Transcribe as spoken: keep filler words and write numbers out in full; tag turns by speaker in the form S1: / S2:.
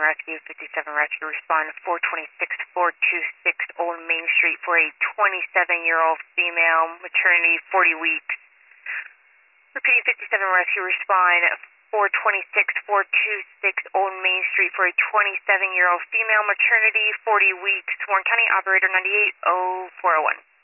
S1: Rescue, fifty-seven Rescue, respond four twenty-six, four twenty-six Old Main Street for a twenty-seven-year-old female, maternity, forty weeks. Repeating, fifty-seven Rescue, respond four twenty-six, four twenty-six Old Main Street for a twenty-seven-year-old female, maternity, forty weeks. Warren County, operator ninety-eight oh four oh one.